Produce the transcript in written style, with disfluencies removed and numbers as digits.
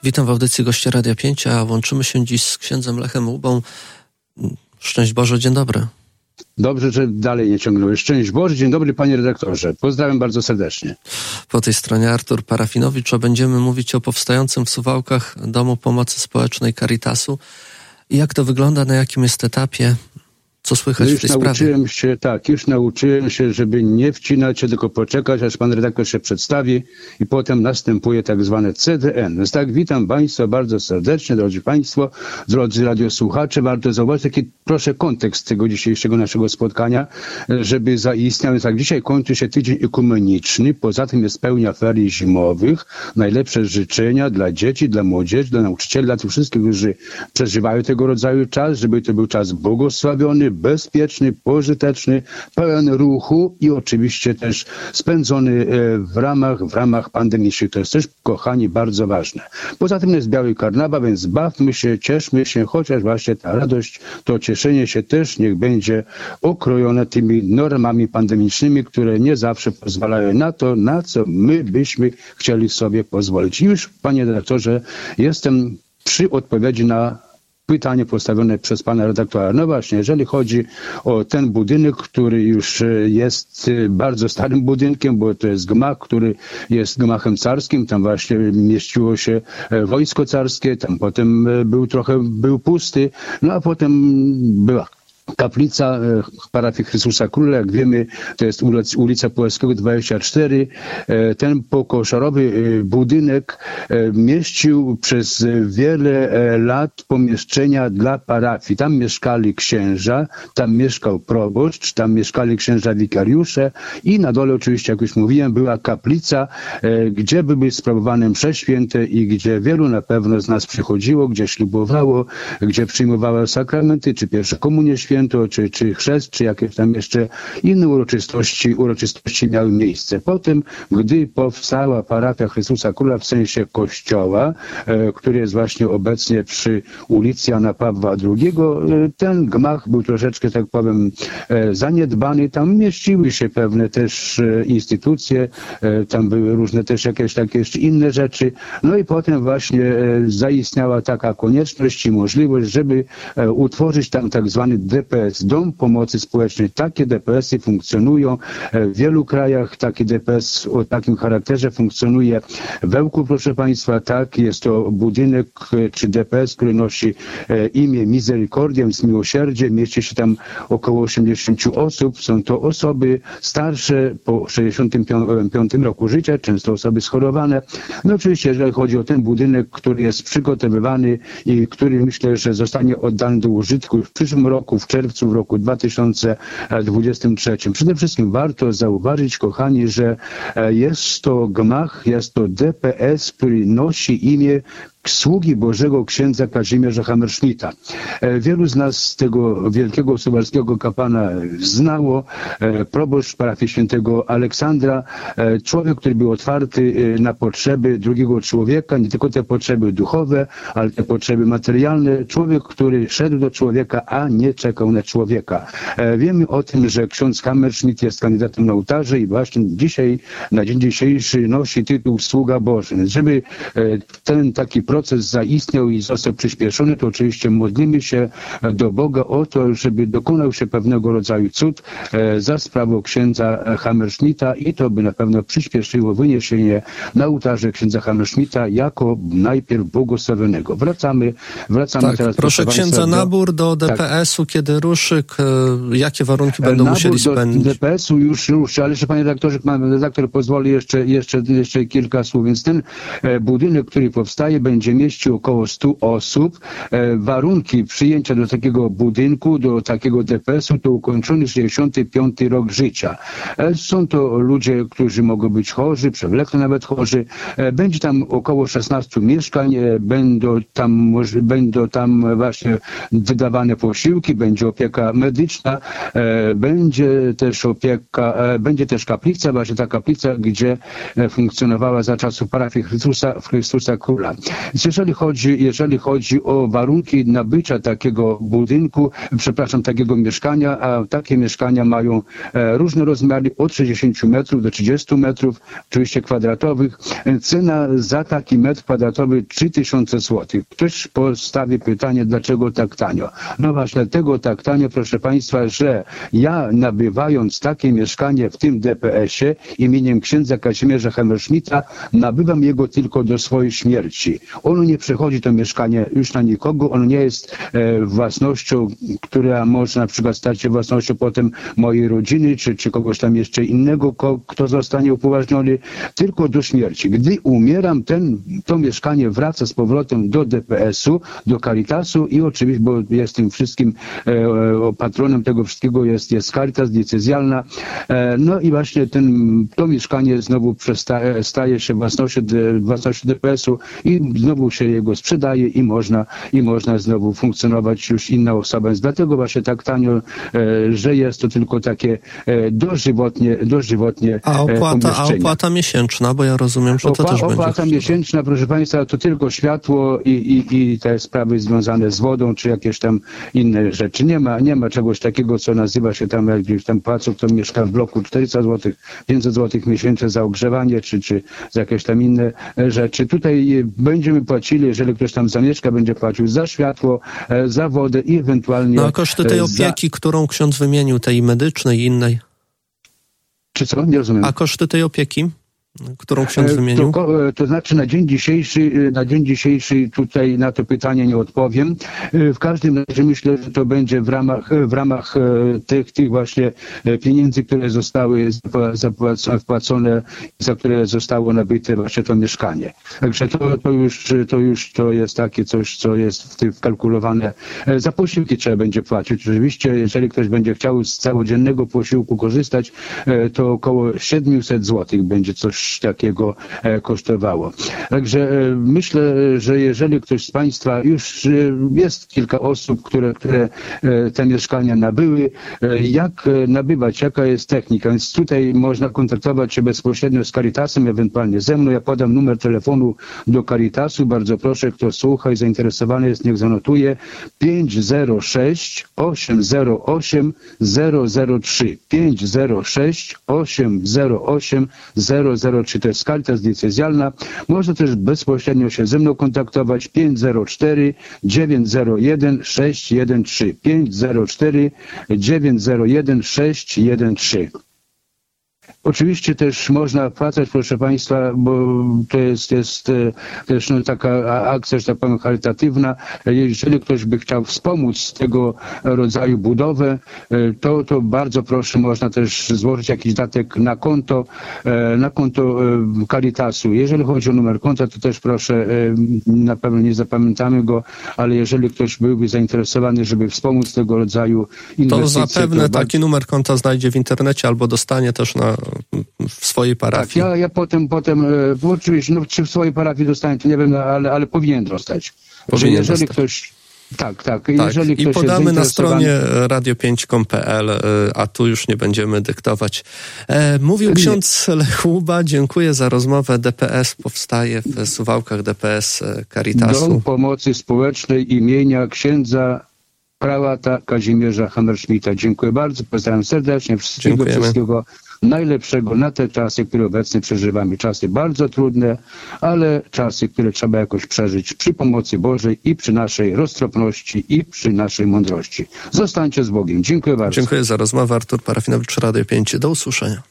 Witam w audycji Goście Radia 5, a łączymy się dziś z księdzem Lechem Łubą. Szczęść Boże, dzień dobry. Dobrze, że dalej nie ciągnąłeś. Szczęść Boże, dzień dobry panie redaktorze. Pozdrawiam bardzo serdecznie. Po tej stronie Artur Parafinowicz, a będziemy mówić o powstającym w Suwałkach Domu Pomocy Społecznej Caritasu. I jak to wygląda, na jakim jest etapie? Co słychać w tej sprawie? Już nauczyłem się, żeby nie wcinać się, tylko poczekać, aż pan redaktor się przedstawi i potem następuje tak zwane CDN. Więc tak, witam państwa bardzo serdecznie, drodzy państwo, drodzy radiosłuchacze. Warto zauważyć taki, proszę, kontekst tego dzisiejszego naszego spotkania, żeby zaistniał. Więc tak, dzisiaj kończy się tydzień ekumeniczny, poza tym jest pełnia ferii zimowych. Najlepsze życzenia dla dzieci, dla młodzieży, dla nauczycieli, dla tych wszystkich, którzy przeżywają tego rodzaju czas, żeby to był czas błogosławiony, bezpieczny, pożyteczny, pełen ruchu i oczywiście też spędzony w ramach pandemicznych. To jest też, kochani, bardzo ważne. Poza tym jest biały karnawał, więc bawmy się, cieszmy się, chociaż właśnie ta radość, to cieszenie się też niech będzie okrojone tymi normami pandemicznymi, które nie zawsze pozwalają na to, na co my byśmy chcieli sobie pozwolić. Już, panie redaktorze, jestem przy odpowiedzi na pytanie postawione przez pana redaktora. No właśnie, jeżeli chodzi o ten budynek, który już jest bardzo starym budynkiem, bo to jest gmach, który jest gmachem carskim, tam właśnie mieściło się wojsko carskie, tam potem był pusty, no a potem była kaplica parafii Chrystusa Króla, jak wiemy, to jest ulica Puławskiego 24. Ten pokoszarowy budynek mieścił przez wiele lat pomieszczenia dla parafii. Tam mieszkali księża, tam mieszkał proboszcz, tam mieszkali księża wikariusze i na dole oczywiście, jak już mówiłem, była kaplica, gdzie były sprawowane msze święte i gdzie wielu na pewno z nas przychodziło, gdzie ślubowało, gdzie przyjmowało sakramenty, czy pierwsze komunie święte, czy chrzest, czy jakieś tam jeszcze inne uroczystości miały miejsce. Potem, gdy powstała parafia Chrystusa Króla w sensie kościoła, który jest właśnie obecnie przy ulicy Jana Pawła II, ten gmach był troszeczkę, tak powiem, zaniedbany. Tam mieściły się pewne też instytucje, tam były różne też jakieś takie jeszcze inne rzeczy. No i potem właśnie zaistniała taka konieczność i możliwość, żeby utworzyć tam tak zwany DPS, Dom Pomocy Społecznej. Takie DPS-y funkcjonują w wielu krajach. Taki DPS o takim charakterze funkcjonuje w Ełku, proszę państwa. Tak, jest to budynek czy DPS, który nosi imię Misericordia, więc miłosierdzie. Mieści się tam około 80 osób. Są to osoby starsze po 65 roku życia, często osoby schorowane. No oczywiście, jeżeli chodzi o ten budynek, który jest przygotowywany i który myślę, że zostanie oddany do użytku w przyszłym roku, w czerwcu, w roku 2023. Przede wszystkim warto zauważyć, kochani, że jest to gmach, jest to DPS, który nosi imię sługi Bożego księdza Kazimierza Hammerschmidta. Wielu z nas tego wielkiego suwalskiego kapłana znało. Proboszcz parafii świętego Aleksandra, człowiek, który był otwarty na potrzeby drugiego człowieka, nie tylko te potrzeby duchowe, ale te potrzeby materialne. Człowiek, który szedł do człowieka, a nie czekał na człowieka. Wiemy o tym, że ksiądz Hammerschmidt jest kandydatem na ołtarze i właśnie dzisiaj, na dzień dzisiejszy nosi tytuł Sługa Boży. Żeby ten taki proces zaistniał i został przyspieszony, to oczywiście modlimy się do Boga o to, żeby dokonał się pewnego rodzaju cud za sprawą księdza Hammerschmidta i to by na pewno przyspieszyło wyniesienie na ołtarze księdza Hammerschmidta jako najpierw błogosławionego. Wracamy tak, teraz. Proszę księdza, nabór do DPS-u, tak. Kiedy ruszy, jakie warunki będą musieli spełnić? Do DPS-u już ruszy, ale jeszcze panie redaktorze, pan redaktor pozwoli jeszcze kilka słów. Więc ten budynek, który powstaje, będzie mieścił około 100 osób. Warunki przyjęcia do takiego budynku, do takiego DPS-u to ukończony 65 rok życia. Są to ludzie, którzy mogą być chorzy, przewlekle nawet chorzy. Będzie tam około 16 mieszkań, będą tam właśnie wydawane posiłki, będzie opieka medyczna, będzie też kaplica, właśnie ta kaplica, gdzie funkcjonowała za czasów parafii Chrystusa Króla. Jeżeli chodzi o warunki nabycia takiego budynku, takiego mieszkania, a takie mieszkania mają różne rozmiary od 60 metrów do 30 metrów, oczywiście kwadratowych. Cena za taki metr kwadratowy 3000 zł. Ktoś postawi pytanie, dlaczego tak tanio? No właśnie dlatego tak tanio, proszę Państwa, że ja nabywając takie mieszkanie w tym DPS-ie imieniem księdza Kazimierza Hammerschmidta, nabywam jego tylko do swojej śmierci. Ono nie przechodzi to mieszkanie już na nikogo, ono nie jest własnością, która może na przykład stać się własnością potem mojej rodziny, czy kogoś tam jeszcze innego, kto zostanie upoważniony, tylko do śmierci. Gdy umieram, to mieszkanie wraca z powrotem do DPS-u, do Caritasu i oczywiście, bo jest tym wszystkim patronem tego wszystkiego jest Caritas diecezjalna. No i właśnie to mieszkanie znowu staje się własnością DPS-u i znowu się jego sprzedaje i można znowu funkcjonować już inna osoba. Więc dlatego właśnie tak tanio, że jest to tylko takie dożywotnie A opłata miesięczna, bo ja rozumiem, że to też będzie. Opłata miesięczna, proszę Państwa, to tylko światło i te sprawy związane z wodą, czy jakieś tam inne rzeczy. Nie ma czegoś takiego, co nazywa się tam, jak gdzieś tam płacą, kto mieszka w bloku 400 zł, 500 zł miesięcznie za ogrzewanie, czy za jakieś tam inne rzeczy. Tutaj będziemy płacili, jeżeli ktoś tam zamieszka, będzie płacił za światło, za wodę i ewentualnie... No a koszty tej opieki, którą ksiądz wymienił, tej medycznej i innej? Czy co? Nie rozumiem. A koszty tej opieki, którą ksiądz wymienił? To znaczy na dzień dzisiejszy tutaj na to pytanie nie odpowiem. W każdym razie myślę, że to będzie w ramach tych właśnie pieniędzy, które zostały wpłacone, za które zostało nabyte właśnie to mieszkanie. Także to jest takie coś, co jest wkalkulowane. Za posiłki trzeba będzie płacić. Oczywiście, jeżeli ktoś będzie chciał z całodziennego posiłku korzystać, to około 700 zł będzie coś takiego kosztowało. Także myślę, że jeżeli ktoś z Państwa, już jest kilka osób, które te mieszkania nabyły, jak nabywać, jaka jest technika, więc tutaj można kontaktować się bezpośrednio z Caritasem, ewentualnie ze mną. Ja podam numer telefonu do Caritasu. Bardzo proszę, kto słucha i zainteresowany jest, niech zanotuje 506 808 003 506 808 003. To jest Caritas diecezjalna. Można też bezpośrednio się ze mną kontaktować 504 901 613 504 901 613. Oczywiście też można wpłacać, proszę Państwa, bo to jest też taka akcja, że tak powiem, charytatywna. Jeżeli ktoś by chciał wspomóc tego rodzaju budowę, to bardzo proszę, można też złożyć jakiś datek na konto Caritasu. Jeżeli chodzi o numer konta, to też proszę, na pewno nie zapamiętamy go, ale jeżeli ktoś byłby zainteresowany, żeby wspomóc tego rodzaju inwestycje... To zapewne taki numer konta znajdzie w internecie albo dostanie też w swojej parafii. Tak, ja potem oczywiście, czy w swojej parafii dostanie, to nie wiem, ale powinien dostać. Jeżeli ktoś... Tak. Jeżeli ktoś i podamy na stronie radio5.pl, a tu już nie będziemy dyktować. Mówił ksiądz Lech Łuba. Dziękuję za rozmowę. DPS powstaje w Suwałkach, DPS Caritasu. Dom Pomocy Społecznej imienia księdza prałata Kazimierza Hammerschmidta. Dziękuję bardzo, pozdrawiam serdecznie. Wszystkiego najlepszego na te czasy, które obecnie przeżywamy. Czasy bardzo trudne, ale czasy, które trzeba jakoś przeżyć przy pomocy Bożej i przy naszej roztropności i przy naszej mądrości. Zostańcie z Bogiem. Dziękuję bardzo. Dziękuję za rozmowę. Artur Parafinowicz, Radio 5. Do usłyszenia.